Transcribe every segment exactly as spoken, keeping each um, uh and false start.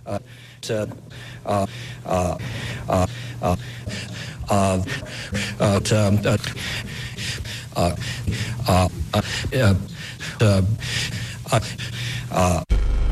uh, to, uh, uh, uh, uh, uh, uh, to, um, uh, uh, uh, uh, uh, uh, uh, uh,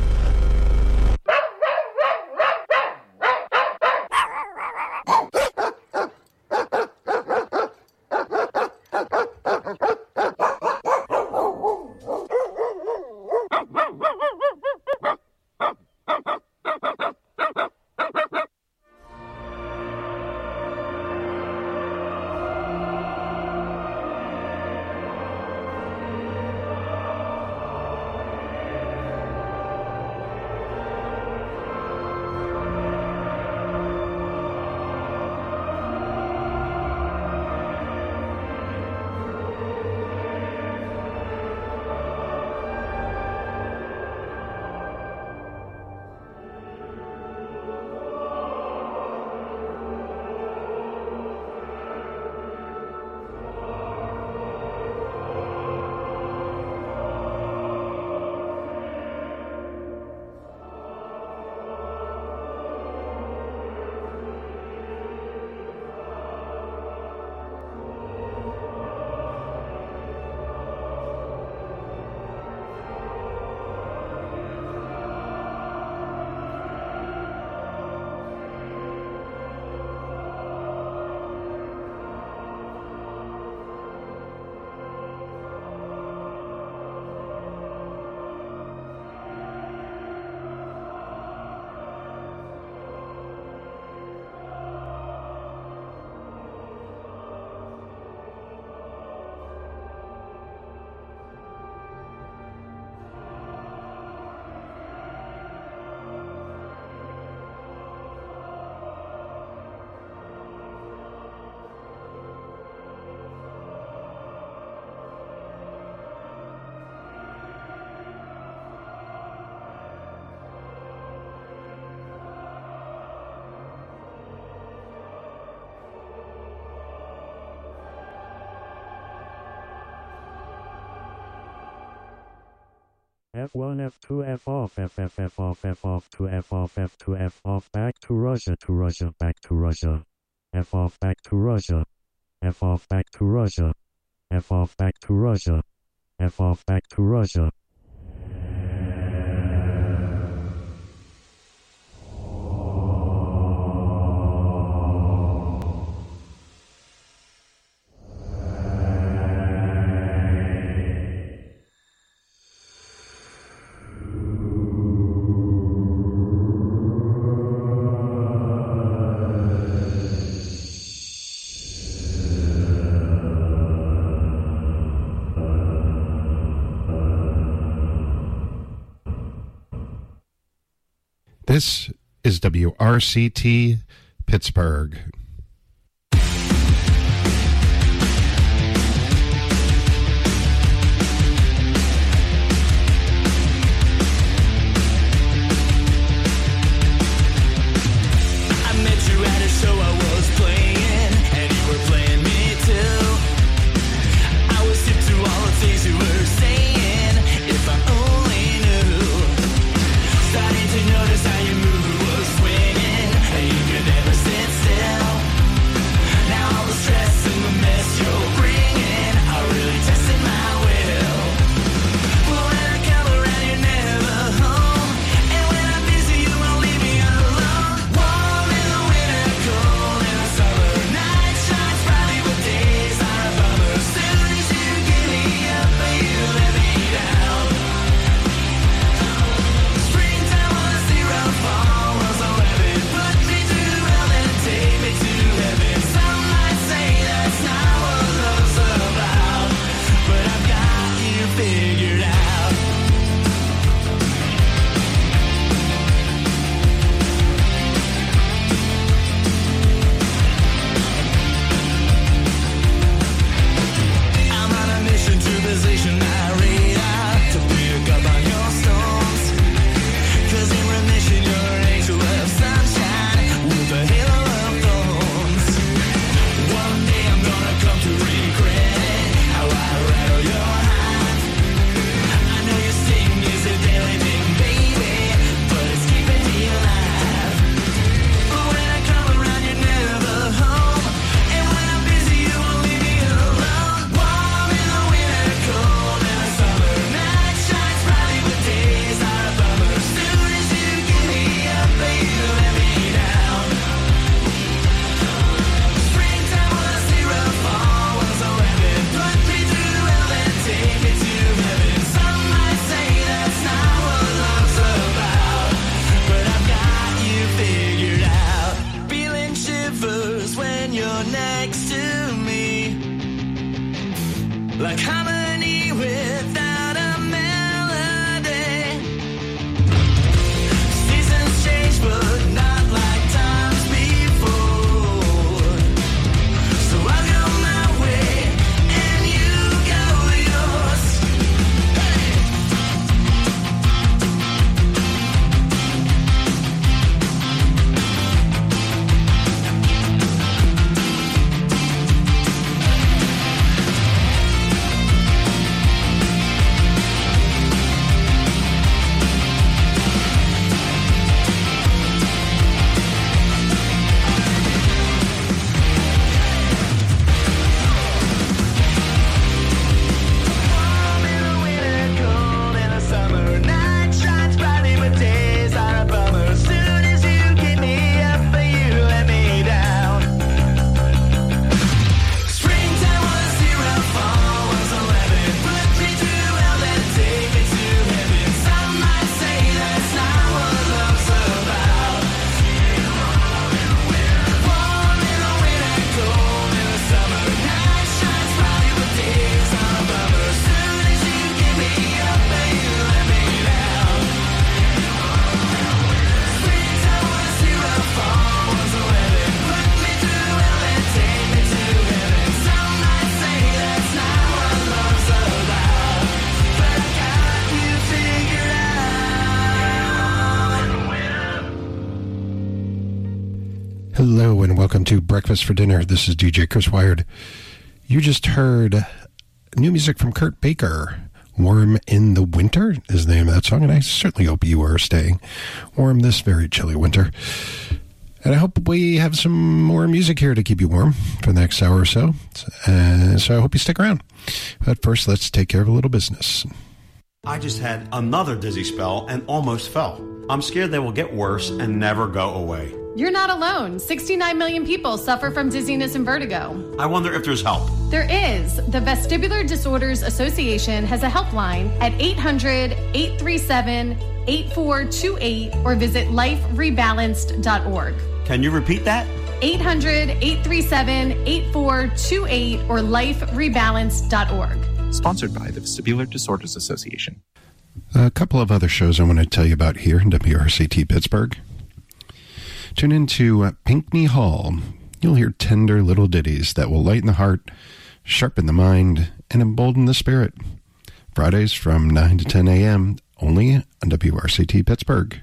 F one, F two, F off, F F, F off, F off, two, F off, F two, F off, back to Russia, to Russia, back to Russia, F off, back to Russia, F off, back to Russia, F off, back to Russia, F off, back to Russia. This is W R C T Pittsburgh. Notice how you move was swinging, and you could never sit still. Hello and welcome to Breakfast for Dinner. This is D J Chris Wired. You just heard new music from Kurt Baker. Warm in the Winter is the name of that song, and I certainly hope you are staying warm this very chilly winter. And I hope we have some more music here to keep you warm for the next hour or so. Uh, so I hope you stick around. But first, let's take care of a little business. I just had another dizzy spell and almost fell. I'm scared they will get worse and never go away. You're not alone. sixty-nine million people suffer from dizziness and vertigo. I wonder if there's help. There is. The Vestibular Disorders Association has a helpline at eight hundred, eight three seven, eight four two eight or visit life rebalanced dot org. Can you repeat that? eight hundred, eight three seven, eight four two eight or life rebalanced dot org. Sponsored by the Vestibular Disorders Association. A couple of other shows I want to tell you about here in W R C T Pittsburgh. Tune in to uh, Pinckney Hall. You'll hear tender little ditties that will lighten the heart, sharpen the mind, and embolden the spirit. Fridays from nine to ten a.m. only on W R C T Pittsburgh.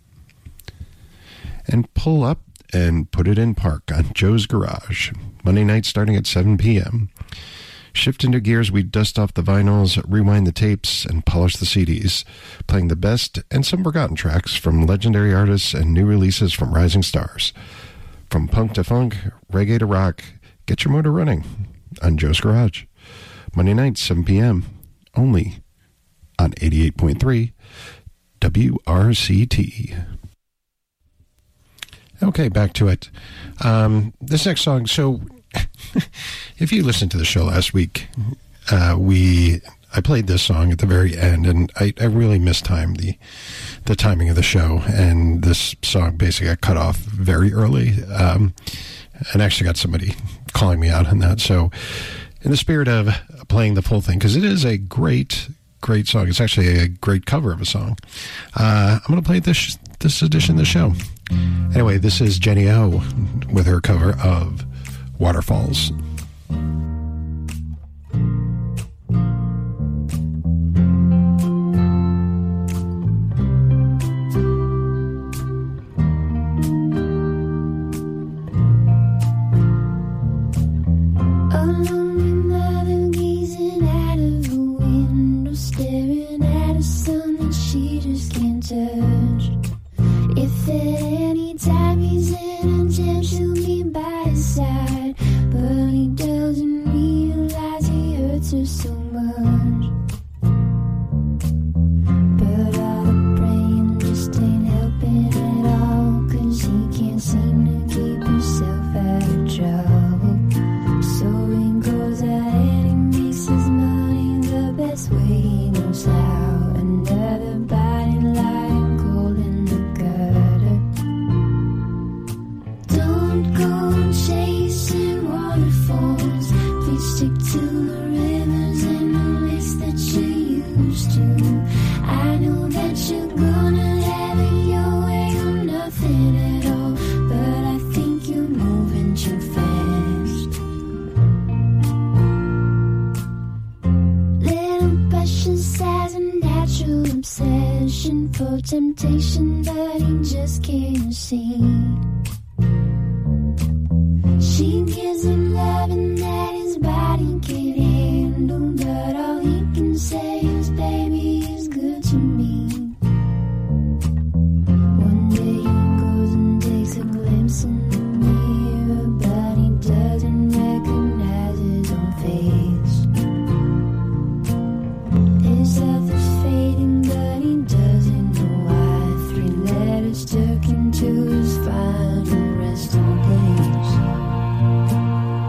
And pull up and put it in park on Joe's Garage. Monday night starting at seven p.m. Shift into gears, we dust off the vinyls, rewind the tapes, and polish the C Ds, playing the best and some forgotten tracks from legendary artists and new releases from rising stars. From punk to funk, reggae to rock, get your motor running on Joe's Garage. Monday night, seven p.m., only on eighty-eight point three W R C T. Okay, back to it. Um, this next song, so... if you listened to the show last week, uh, we I played this song at the very end, and I, I really mistimed the the timing of the show, and this song basically got cut off very early, um, and actually got somebody calling me out on that. So in the spirit of playing the full thing, because it is a great, great song, it's actually a great cover of a song, uh, I'm going to play this, this edition of the show. Anyway, this is Jenny O with her cover of Waterfalls. Stuck into his final resting place.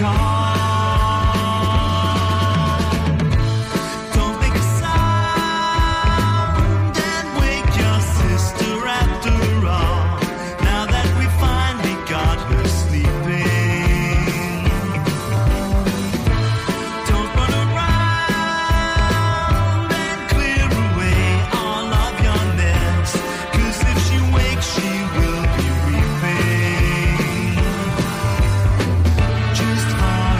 Just hard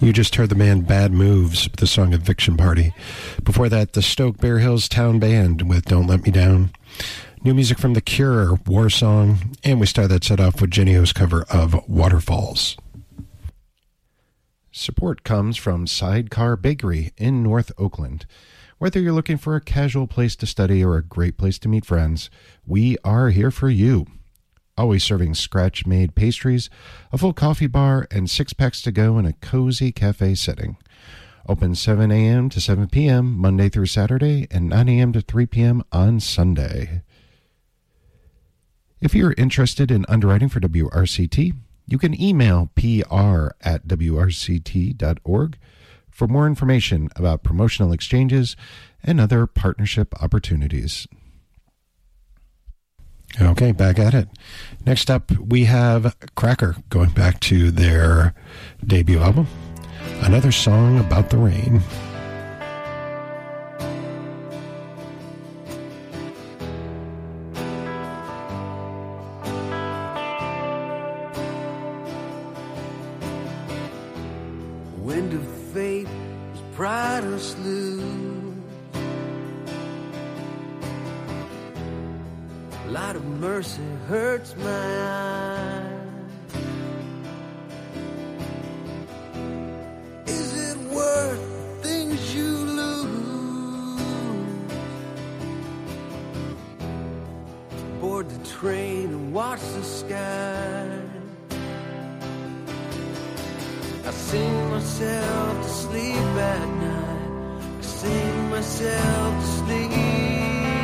You just heard the band Bad Moves with the song Eviction Party. Before that, the Stoke Bear Hills Town Band with Don't Let Me Down. New music from The Cure, War Song. And we started that set off with Jenny O's cover of Waterfalls. Support comes from Sidecar Bakery in North Oakland. Whether you're looking for a casual place to study or a great place to meet friends, we are here for you. Always serving scratch-made pastries, a full coffee bar, and six-packs to go in a cozy cafe setting. Open seven a.m. to seven p.m. Monday through Saturday and nine a.m. to three p.m. on Sunday. If you're interested in underwriting for W R C T, you can email P R at W R C T dot org for more information about promotional exchanges and other partnership opportunities. Okay, back at it. Next up, we have Cracker, going back to their debut album. Another song about the rain. Wind of fate was pride or slew. Light of mercy hurts my eyes. Is it worth the things you lose? Board the train and watch the sky. I sing myself to sleep at night. I sing myself to sleep.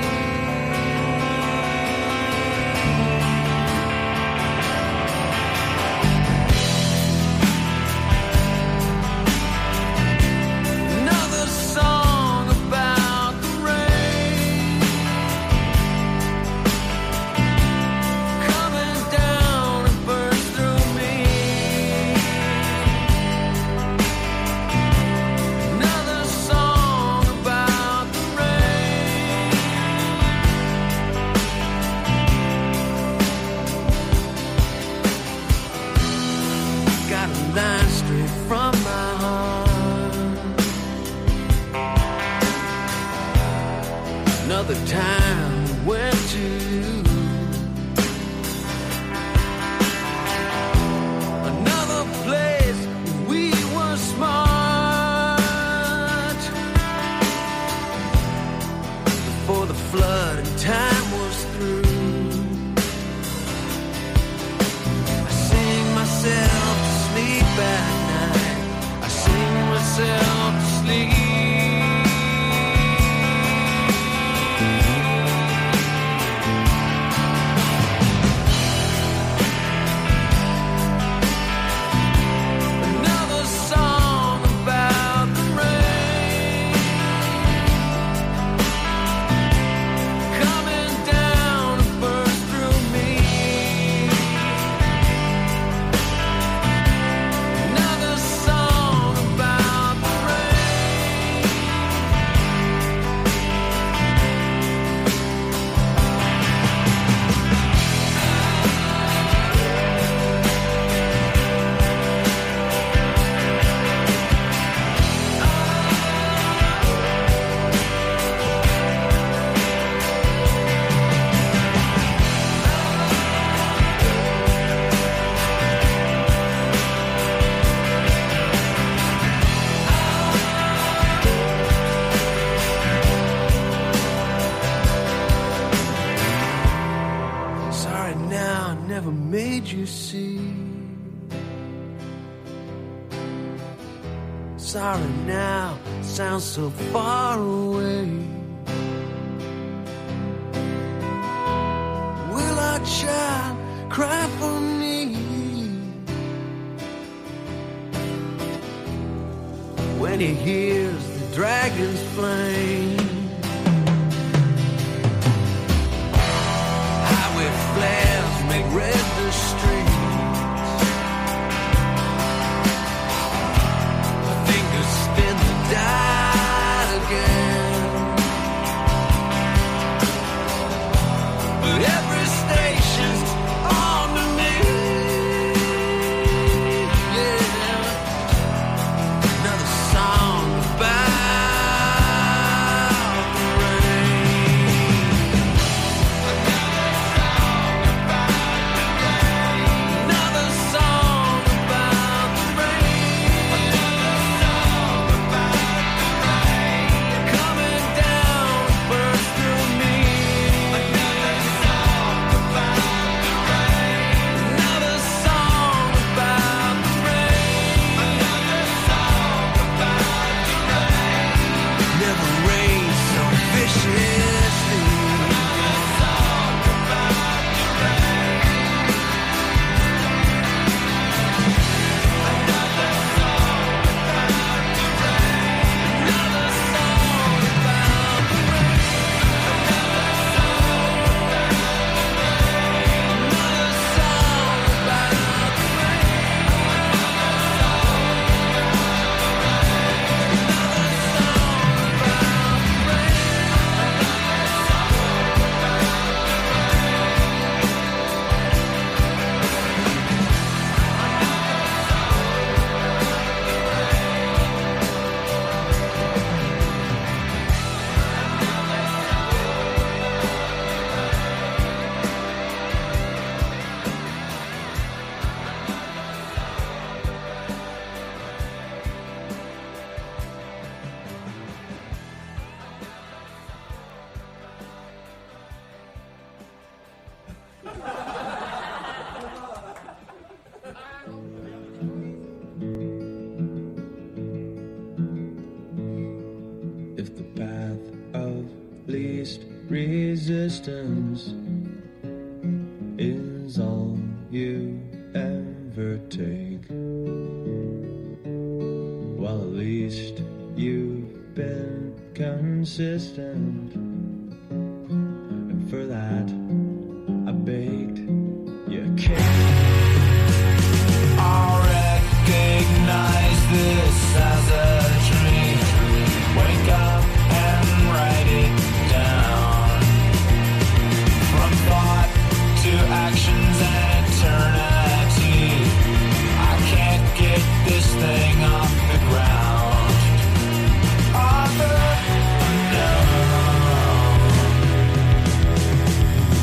Another time went to another place we were smart before the flood and time was through. I sing myself to sleep at night. I sing myself to sleep. Sorry now sounds so far away. Will our child cry for me when he hears the dragon's flame? Highway flares make red the street. Died again, but every station's on to me. Yeah, resistance is all you ever take. Well, at least you've been consistent, and for that I baked your cake. I'll recognize this as a dream. Wake up and write it down. From thought to actions and eternity, I can't get this thing off the ground. Author unknown.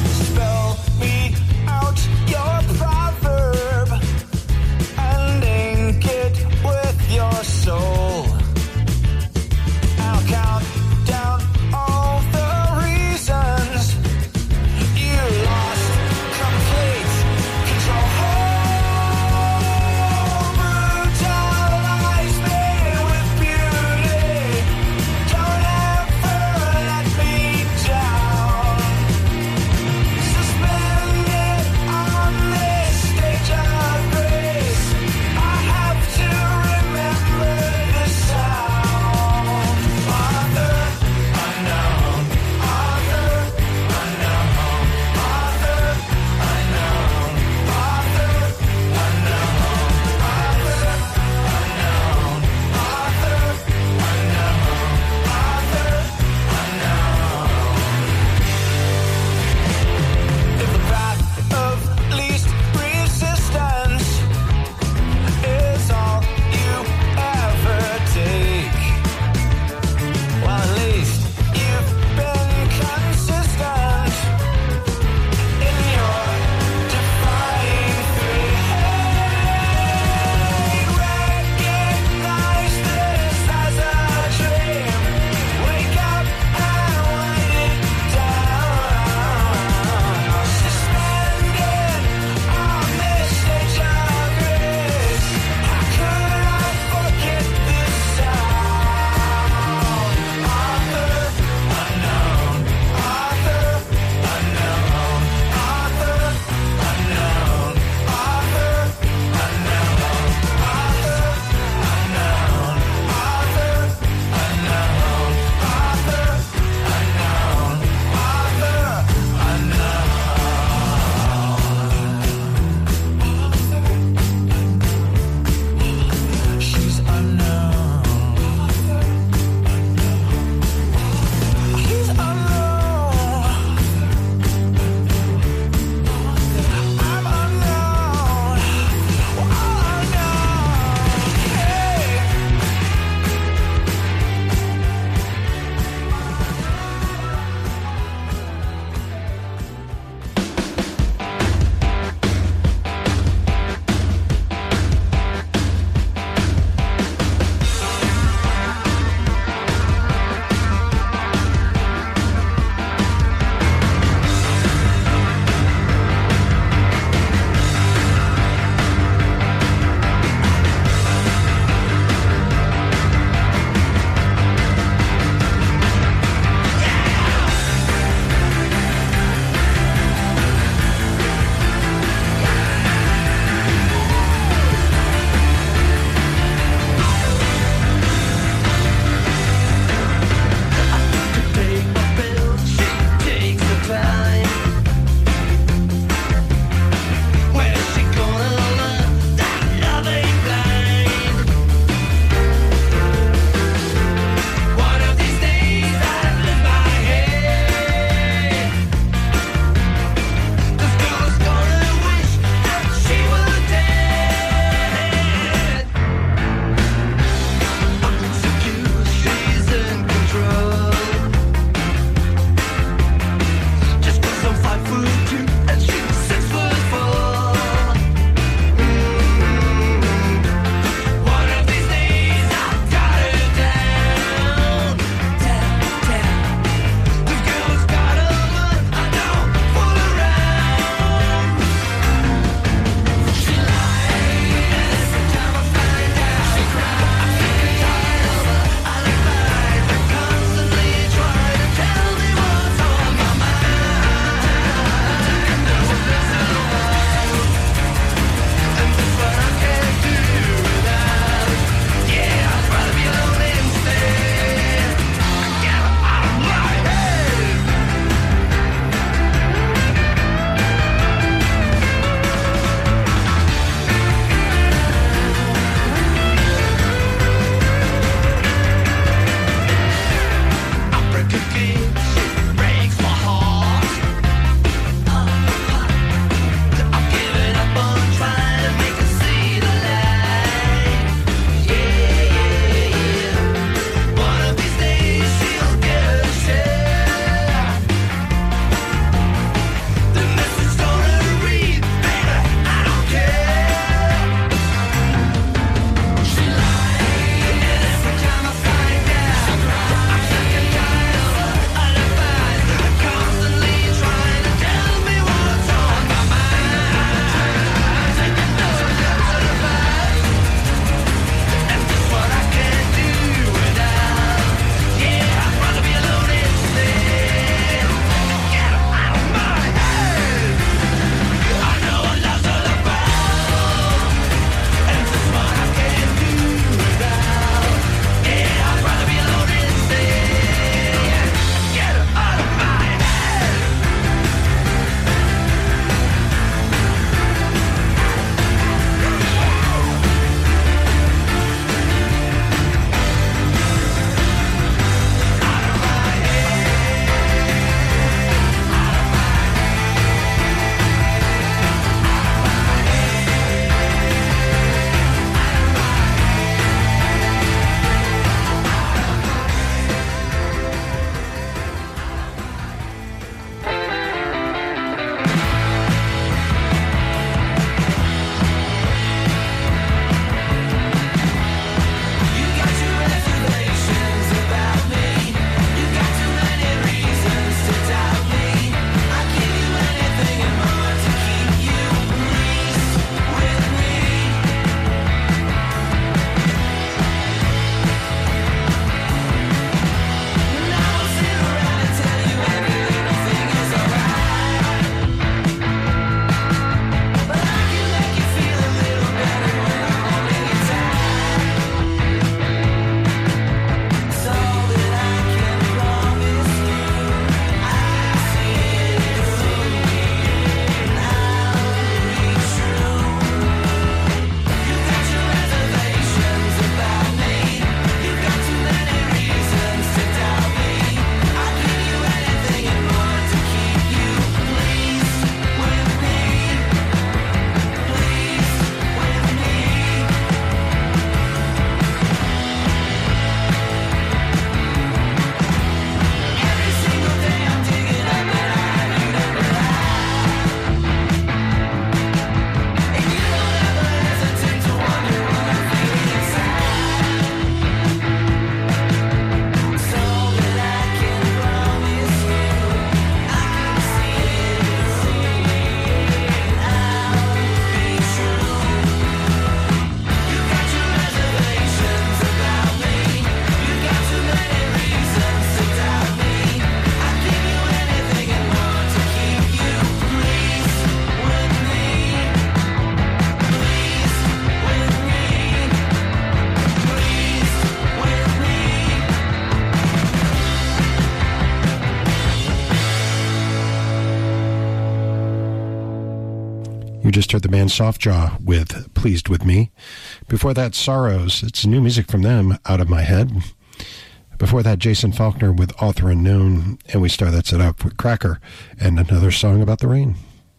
You just heard the band Softjaw with Pleased With Me. Before that, Sorrows. It's new music from them, Out of My Head. Before that, Jason Faulkner with Author Unknown. And we start that set up with Cracker and another song about the rain.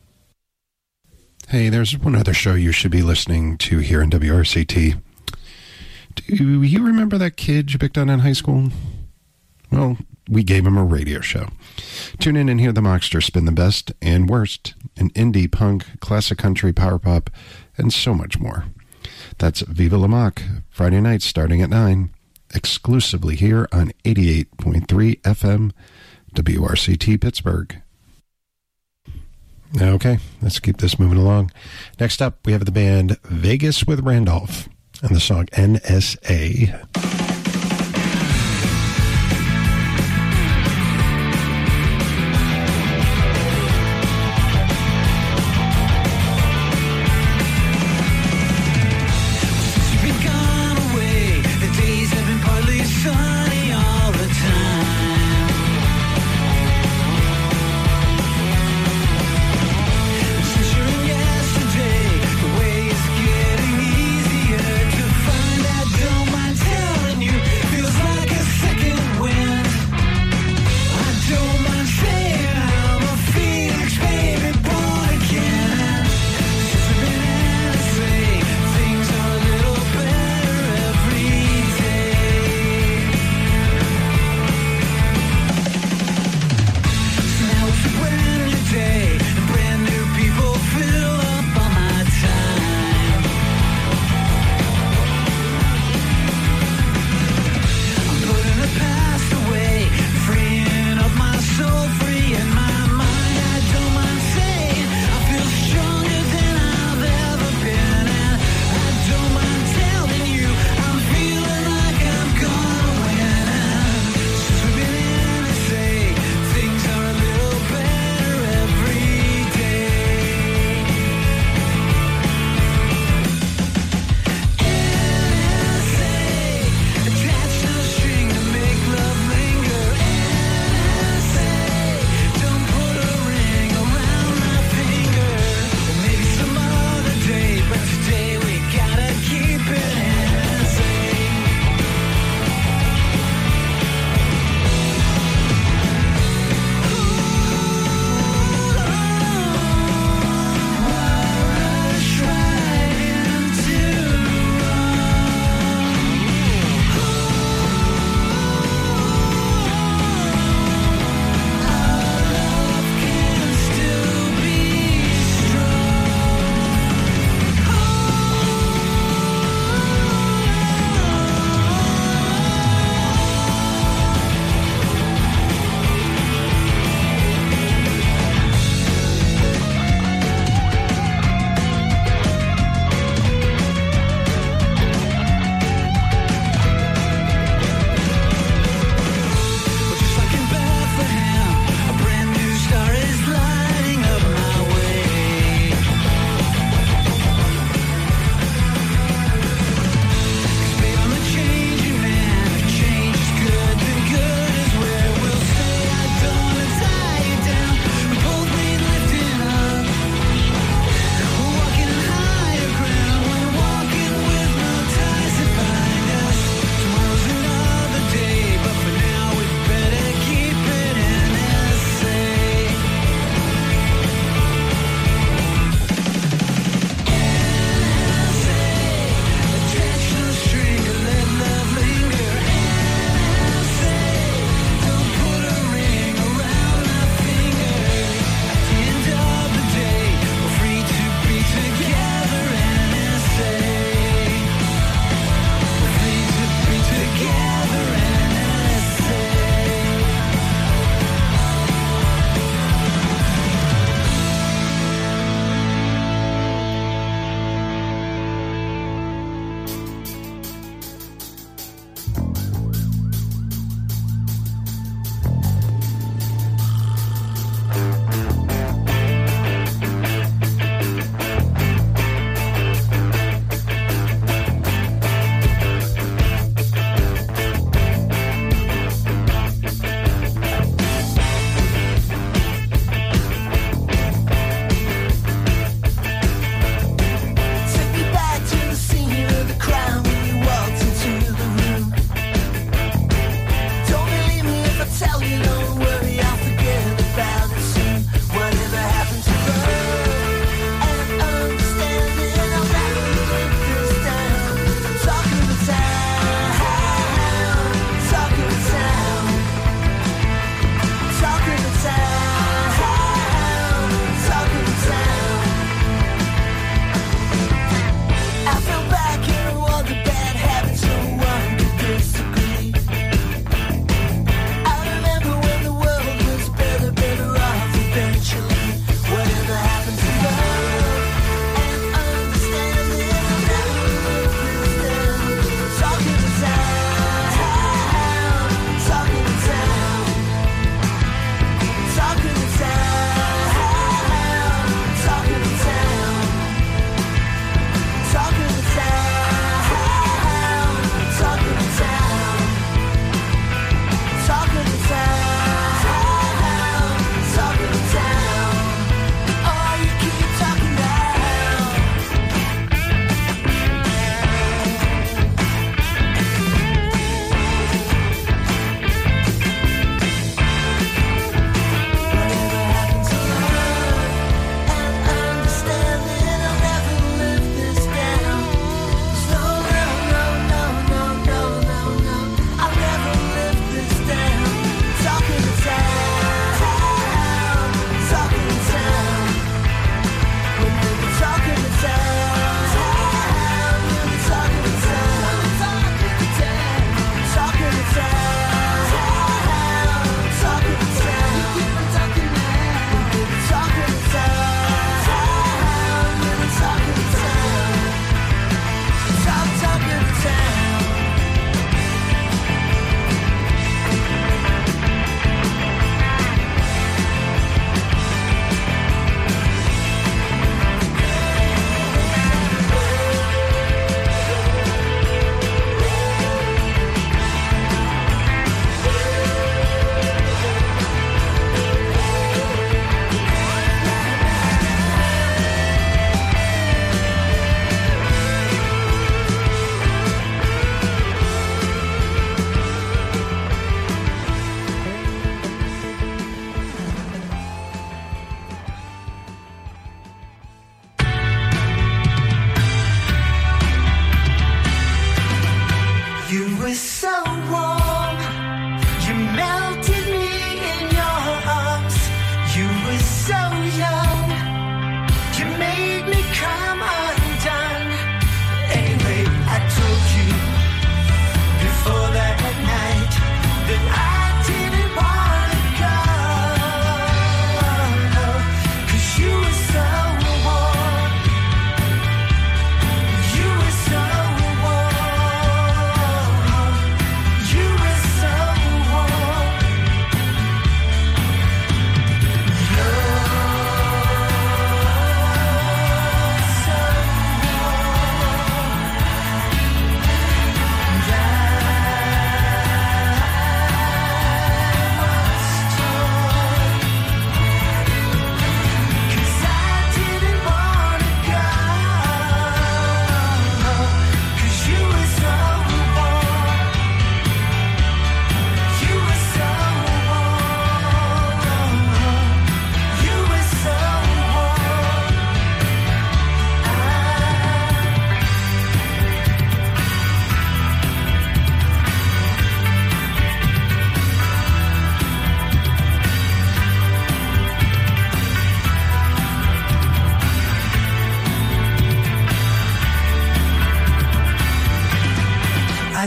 Hey, there's one other show you should be listening to here in W R C T. Do you remember that kid you picked on in high school? Well, we gave him a radio show. Tune in and hear the Mockster spin the best and worst in indie, punk, classic country, power pop, and so much more. That's Viva La Mock, Friday nights starting at nine, exclusively here on eighty-eight point three F M, W R C T Pittsburgh. Okay, let's keep this moving along. Next up, we have the band Vegas with Randolph and the song N S A. Telling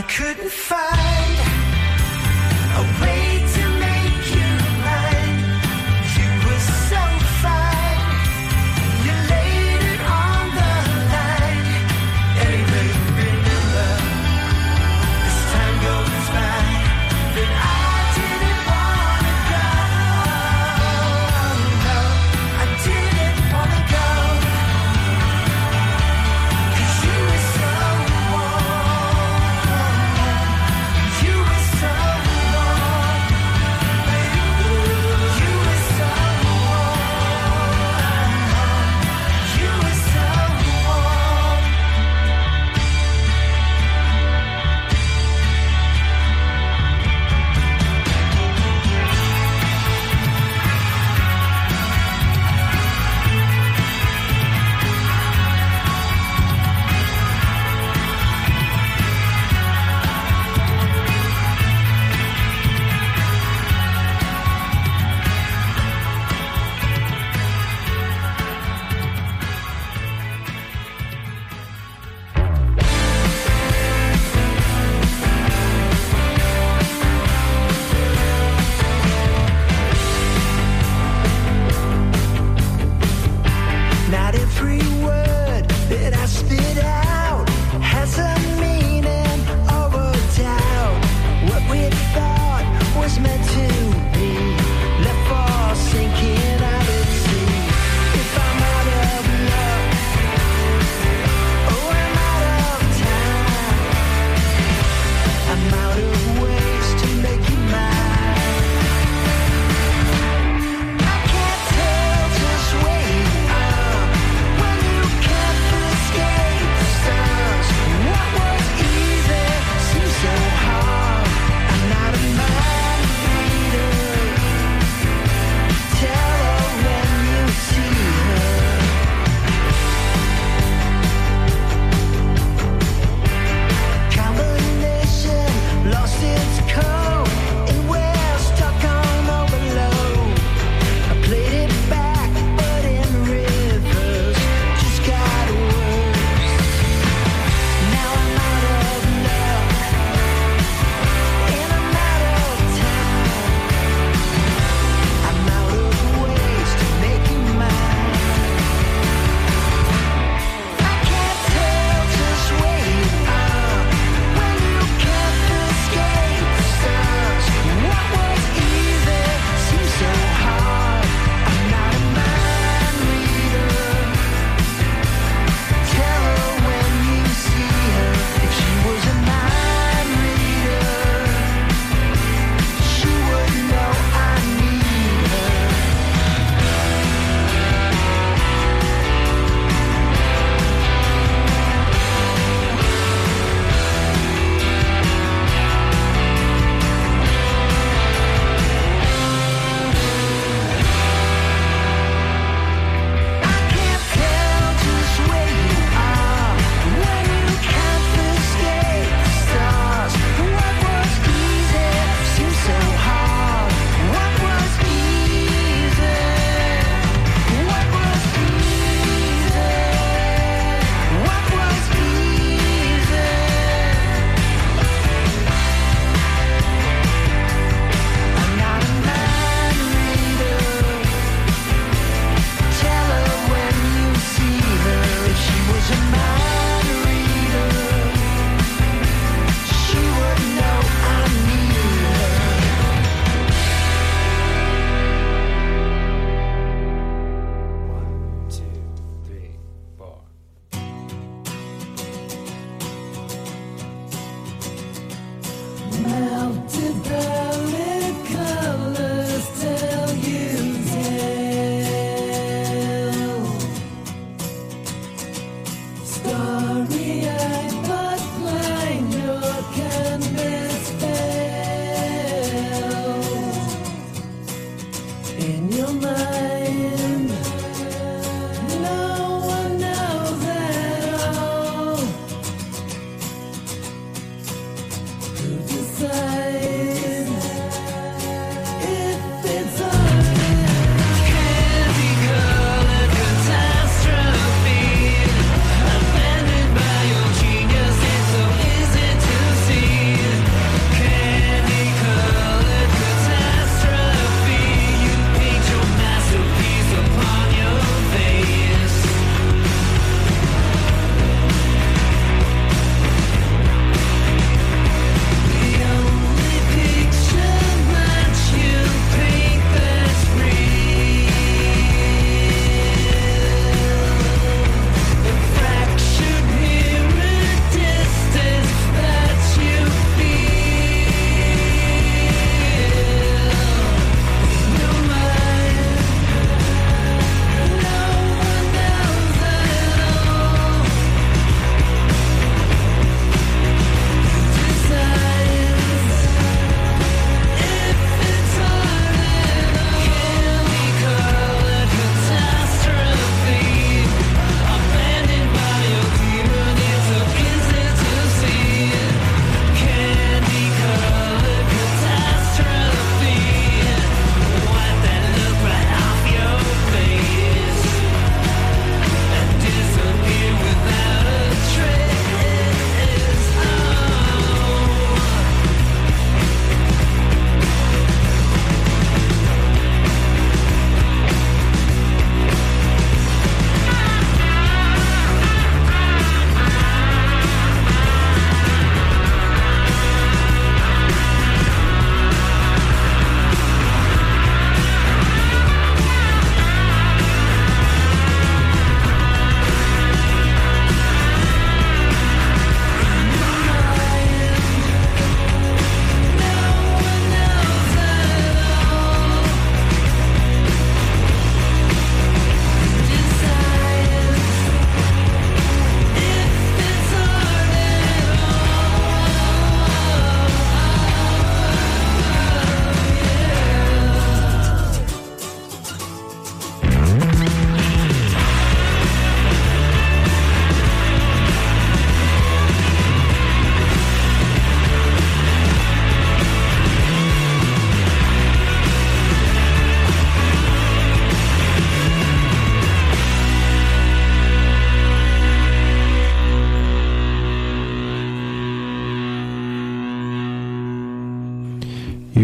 couldn't find a way to make you mine. You were so fine. You laid it on the line. Anyway, remember, as time goes by, that I didn't wanna go. No, I didn't wanna go. 'Cause you were so warm.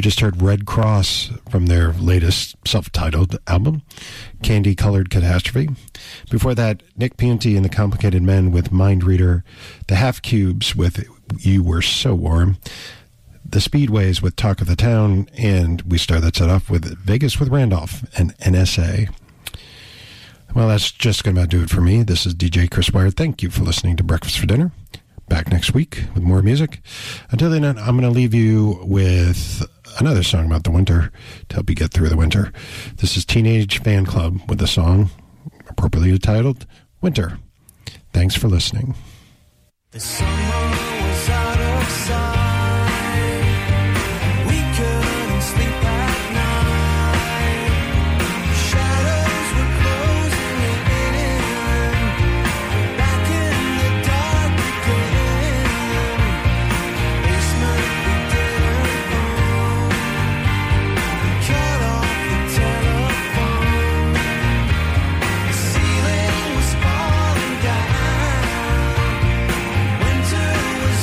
just heard Red Cross from their latest self-titled album, Candy Colored Catastrophe. Before that, Nick Piunti and the Complicated Men with Mind Reader, the Half Cubes with You Were So Warm, the Speedways with Talk of the Town, and we start that set off with Vegas with Randolph and N S A. Well, that's just going to do it for me. This is D J Chris Wire. Thank you for listening to Breakfast for Dinner. Back next week with more music. Until then, I'm going to leave you with another song about the winter to help you get through the winter. This is Teenage Fan Club with the song appropriately titled Winter. Thanks for listening. The summer was out of sight. We couldn't sleep at night. Shadows were closing in. Back in the dark again. Basement we didn't own. Cut off the telephone. The ceiling was falling down. Winter was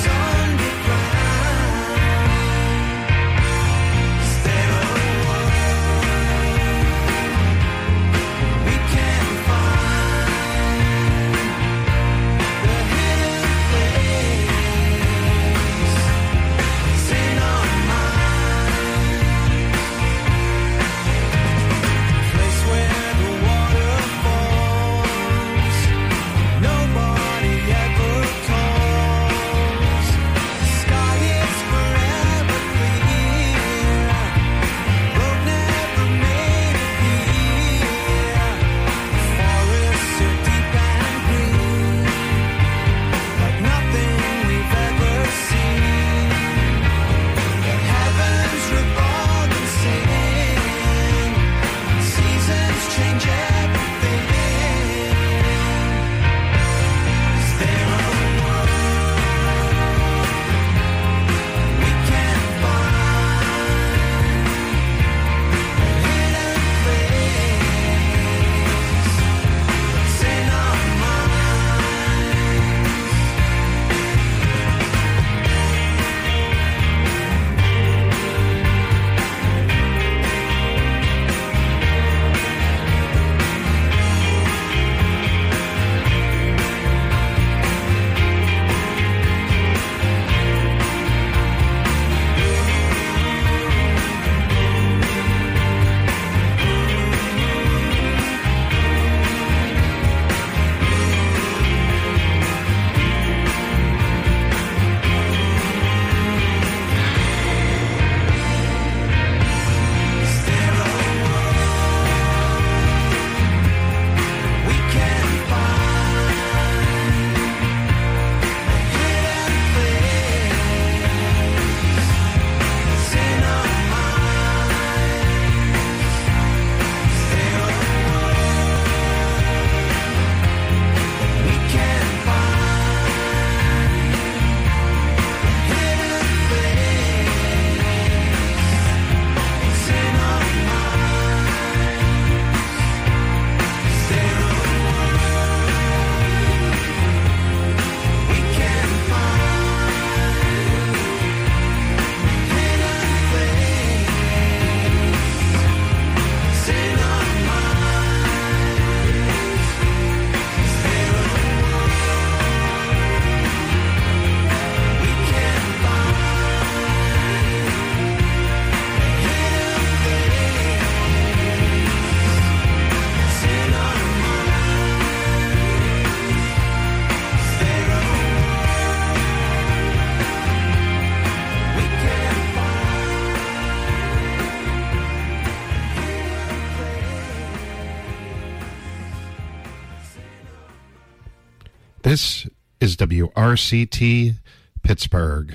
This is W R C T Pittsburgh.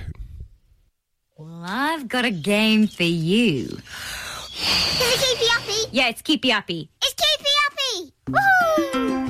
Well, I've got a game for you. Is it Keepy Uppy? Yeah, it's Keepy Uppy. It's Keepy Uppy! Woohoo!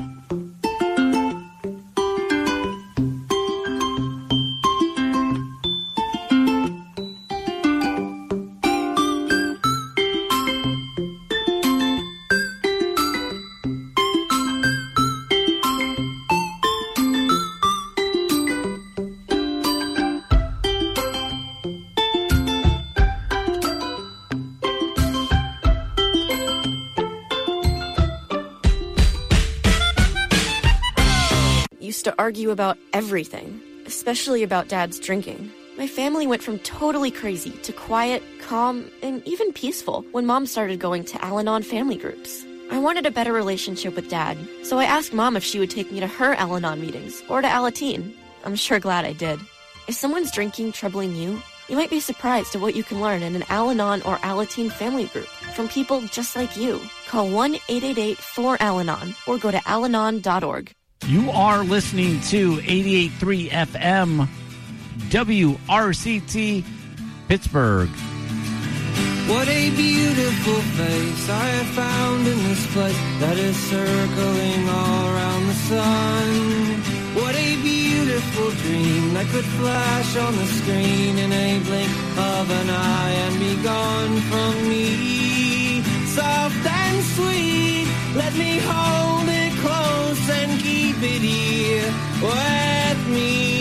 used to argue about everything, especially about Dad's drinking. My family went from totally crazy to quiet, calm, and even peaceful when Mom started going to Al-Anon family groups. I wanted a better relationship with Dad, so I asked Mom if she would take me to her Al-Anon meetings or to Alateen. I'm sure glad I did. If someone's drinking troubling you, you might be surprised at what you can learn in an Al-Anon or Alateen family group from people just like you. Call one eight eight eight four Al Anon or go to al anon dot org. You are listening to eighty-eight point three F M W R C T Pittsburgh. What a beautiful face I have found in this place that is circling all around the sun. What a beautiful dream that could flash on the screen in a blink of an eye and be gone from me. Soft and sweet, let me hold it close and keep it here with me.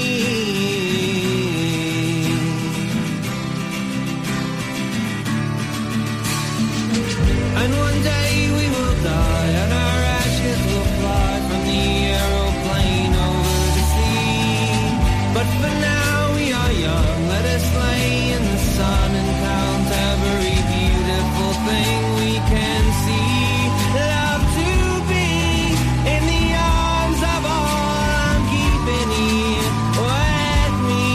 And one day we will die and our ashes will fly from the aeroplane over the sea. But for now we are young, let us lay in the sun and count every beautiful thing we can see. Love to be in the arms of all I'm keeping here with me.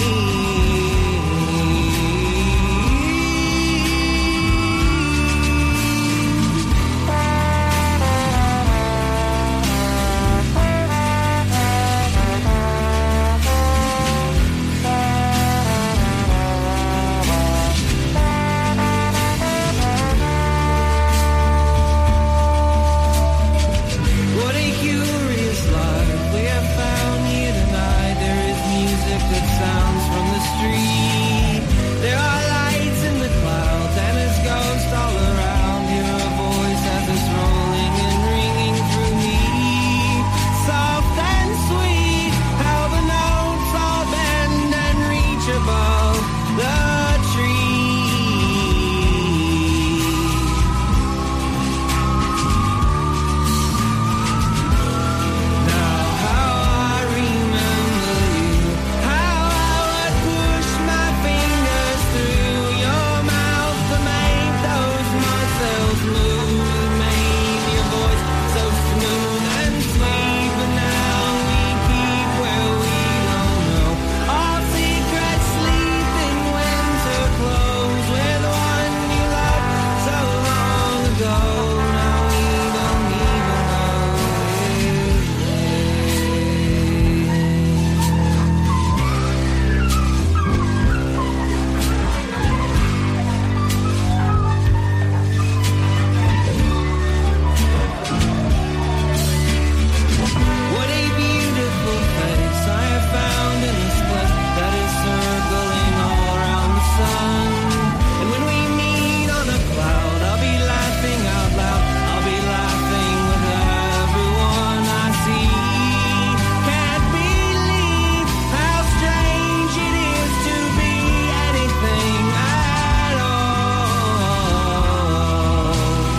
What a curious life we have found here tonight. There is music that sounds from the street. There are lights in the clouds and there's ghosts all around. Hear a voice as it's rolling and ringing through me. Soft and sweet, how the notes all bend and reach above the tree. Now how I remember you, how I would push my fingers through your mouth to make those muscles move, made your voice so smooth and sweet. But now we keep where we don't know, all secrets sleep in winter clothes with one you loved so long ago. Now we don't even What a beautiful face I have found in this place that is circling all around the sun. And when we meet on a cloud, I'll be laughing out loud. I'll be laughing with everyone I see. Can't believe how strange it is to be anything at all.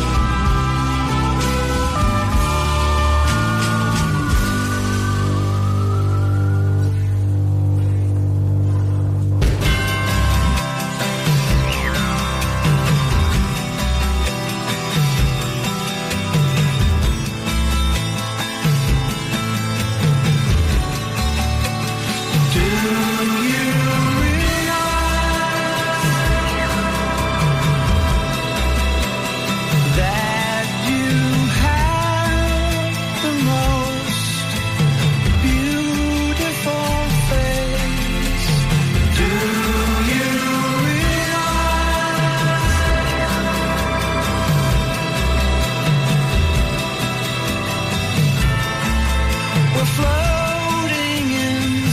Do you realize that you have the most beautiful face? Do you realize we're floating